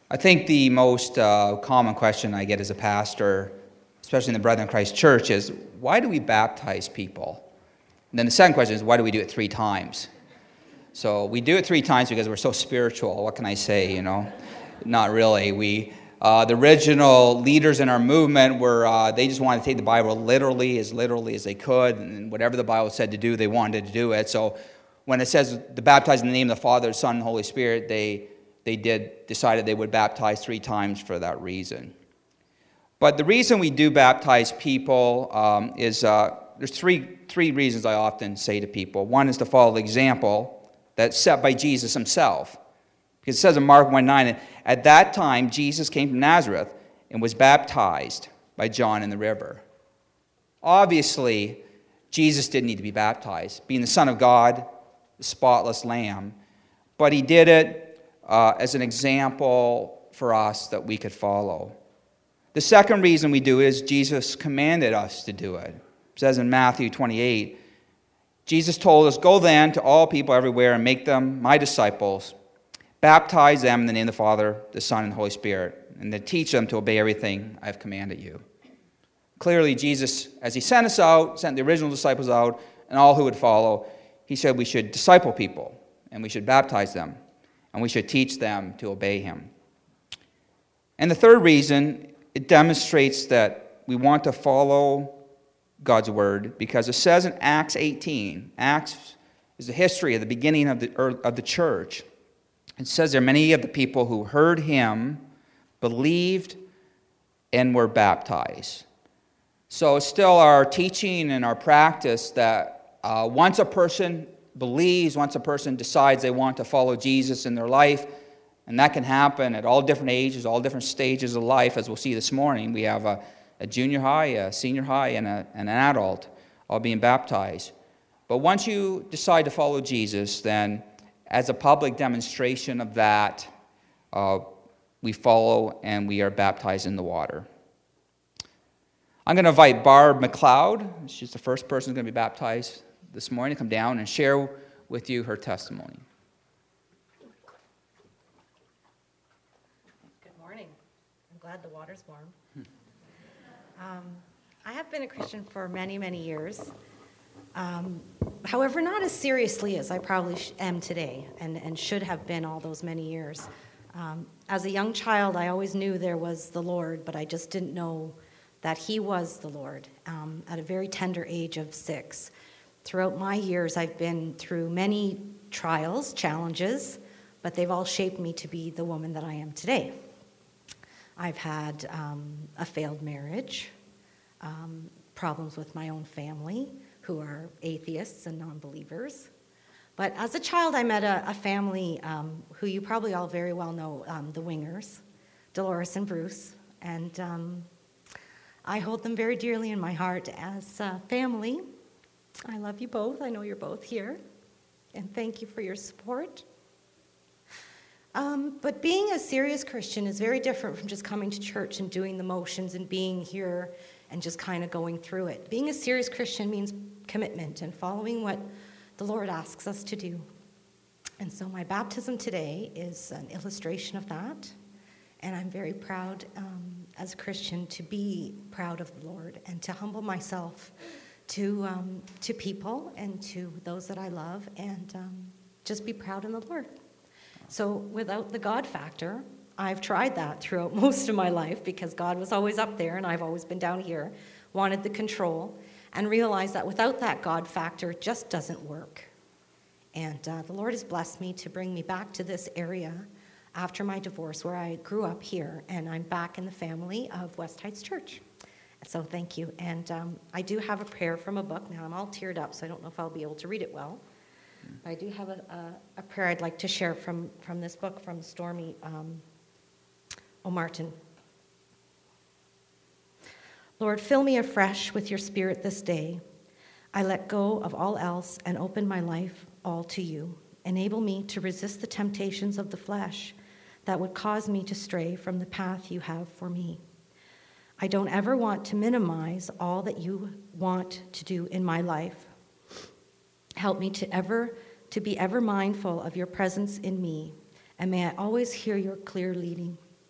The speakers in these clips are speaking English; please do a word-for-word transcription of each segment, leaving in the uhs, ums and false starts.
I think the most uh, common question I get as a pastor, especially in the Brethren in Christ Church, is why do we baptize people? And then the second question is, why do we do it three times? So we do it three times because we're so spiritual. What can I say, you know? Not really. We, uh, the original leaders in our movement were, uh, they just wanted to take the Bible literally, as literally as they could, and whatever the Bible said to do, they wanted to do it. So when it says to baptize in the name of the Father, the Son, and the Holy Spirit, they they did decided they would baptize three times for that reason. But the reason we do baptize people um, is uh, there's three three reasons I often say to people. One is to follow the example that's set by Jesus himself. Because it says in Mark one nine, at that time Jesus came from Nazareth and was baptized by John in the river. Obviously, Jesus didn't need to be baptized, being the Son of God, the spotless Lamb. But he did it uh, as an example for us that we could follow. The second reason we do it is Jesus commanded us to do it. It says in Matthew twenty-eight, Jesus told us, go then to all people everywhere and make them my disciples. Baptize them in the name of the Father, the Son, and the Holy Spirit, and then teach them to obey everything I have commanded you. Clearly, Jesus, as he sent us out, sent the original disciples out, and all who would follow, he said we should disciple people, and we should baptize them, and we should teach them to obey him. And the third reason, it demonstrates that we want to follow God's word, because it says in Acts eighteen, Acts is the history of the beginning of the, of the church. It says there many of the people who heard him believed and were baptized. So it's still our teaching and our practice that uh, once a person believes, once a person decides they want to follow Jesus in their life, and that can happen at all different ages, all different stages of life, as we'll see this morning. We have a, a junior high, a senior high, and, a, and an adult all being baptized. But once you decide to follow Jesus, then as a public demonstration of that, uh, we follow and we are baptized in the water. I'm going to invite Barb McLeod. She's the first person who's going to be baptized this morning to come down and share with you her testimony. Good morning. I'm glad the water's warm. Um, I have been a Christian for many, many years. Um, however, not as seriously as I probably sh- am today and, and should have been all those many years. Um, as a young child, I always knew there was the Lord, but I just didn't know that he was the Lord um, at a very tender age of six. Throughout my years, I've been through many trials, challenges, but they've all shaped me to be the woman that I am today. I've had um, a failed marriage, um, problems with my own family, who are atheists and non-believers. But as a child, I met a, a family um, who you probably all very well know, um, the Wingers, Dolores and Bruce. And um, I hold them very dearly in my heart as a family. I love you both. I know you're both here. And thank you for your support. Um, but being a serious Christian is very different from just coming to church and doing the motions and being here and just kind of going through it. Being a serious Christian means commitment and following what the Lord asks us to do. And so my baptism today is an illustration of that. And I'm very proud um, as a Christian to be proud of the Lord and to humble myself to um, to people and to those that I love and um, just be proud in the Lord. So without the God factor, I've tried that throughout most of my life because God was always up there and I've always been down here, wanted the control, and realized that without that God factor, it just doesn't work. And uh, the Lord has blessed me to bring me back to this area after my divorce where I grew up here, and I'm back in the family of West Heights Church. So thank you. And um, I do have a prayer from a book. Now I'm all teared up, so I don't know if I'll be able to read it well. But I do have a, a, a prayer I'd like to share from, from this book from Stormy um, O'Martin. Lord, fill me afresh with your spirit this day. I let go of all else and open my life all to you. Enable me to resist the temptations of the flesh that would cause me to stray from the path you have for me. I don't ever want to minimize all that you want to do in my life. Help me to ever to be ever mindful of your presence in me, and may I always hear your clear leading.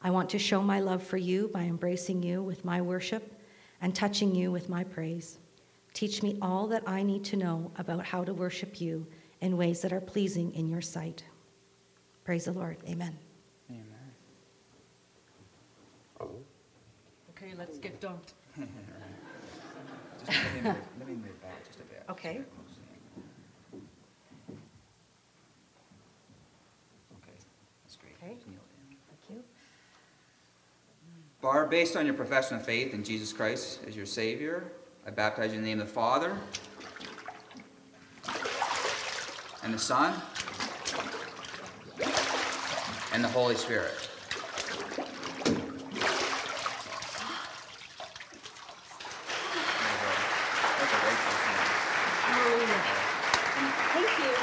I want to show my love for you by embracing you with my worship and touching you with my praise. Teach me all that I need to know about how to worship you in ways that are pleasing in your sight. Praise the Lord. Amen. Amen. Okay, let's get done. Just let me move, let me move back just a bit. Okay. Okay, that's great. Okay. Kneel down. Thank you. Barb, based on your profession of faith in Jesus Christ as your Savior, I baptize you in the name of the Father and the Son and the Holy Spirit. That's a great person. Hallelujah. Thank you.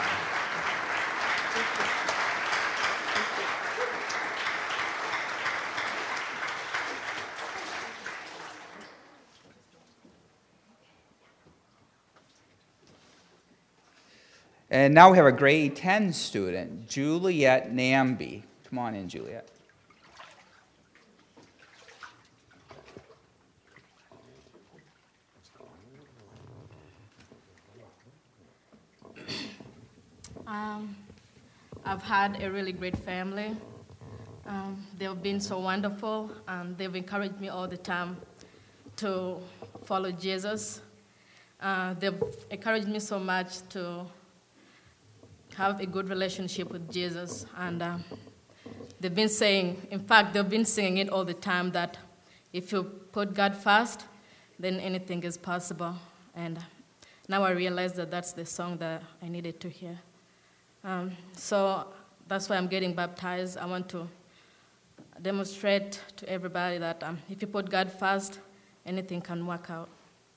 And now we have a grade ten student, Juliet Namby. Come on in, Juliet. Um, I've had a really great family. Um, they've been so wonderful, and they've encouraged me all the time to follow Jesus. Uh, they've encouraged me so much to have a good relationship with Jesus, and uh, they've been saying, in fact, they've been singing it all the time, that if you put God first, then anything is possible. And now I realize that that's the song that I needed to hear. Um, so that's why I'm getting baptized. I want to demonstrate to everybody that um, if you put God first, anything can work out.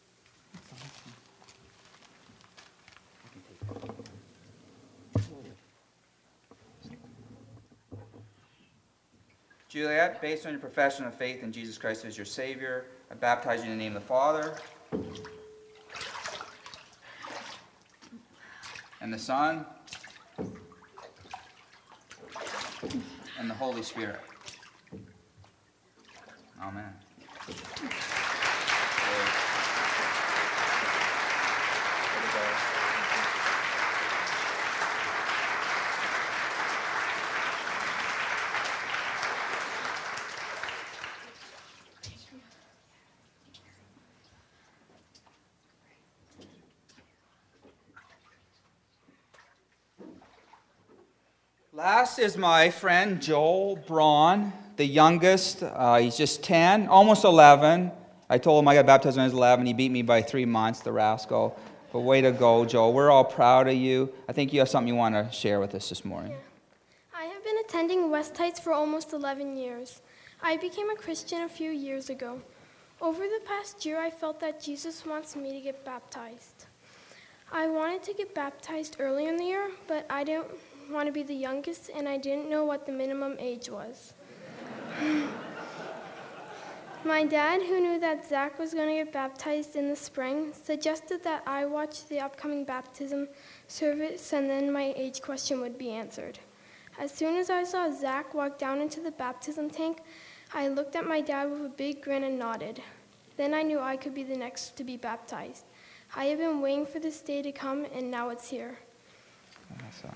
Juliet, based on your profession of faith in Jesus Christ as your Savior, I baptize you in the name of the Father and the Son and the Holy Spirit. Amen. Last is my friend Joel Braun, the youngest. Uh, he's just ten, almost eleven. I told him I got baptized when I was eleven. He beat me by three months, the rascal. But way to go, Joel. We're all proud of you. I think you have something you want to share with us this morning. Yeah. I have been attending West Heights for almost eleven years. I became a Christian a few years ago. Over the past year, I felt that Jesus wants me to get baptized. I wanted to get baptized early in the year, but I didn't want to be the youngest, and I didn't know what the minimum age was. My dad, who knew that Zach was going to get baptized in the spring, suggested that I watch the upcoming baptism service, and then my age question would be answered. As soon as I saw Zach walk down into the baptism tank, I looked at my dad with a big grin and nodded. Then I knew I could be the next to be baptized. I have been waiting for this day to come, and now it's here. Awesome.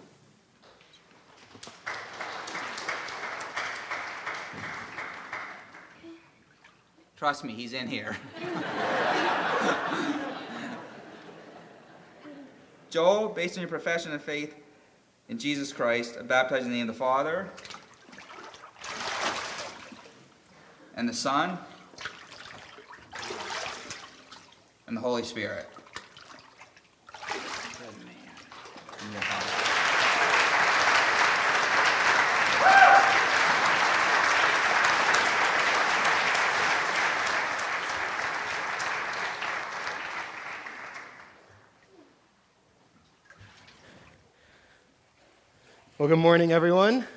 Trust me, he's in here. Joel, based on your profession of faith in Jesus Christ, I baptize in the name of the Father and the Son and the Holy Spirit. Good man. Well, good morning, everyone.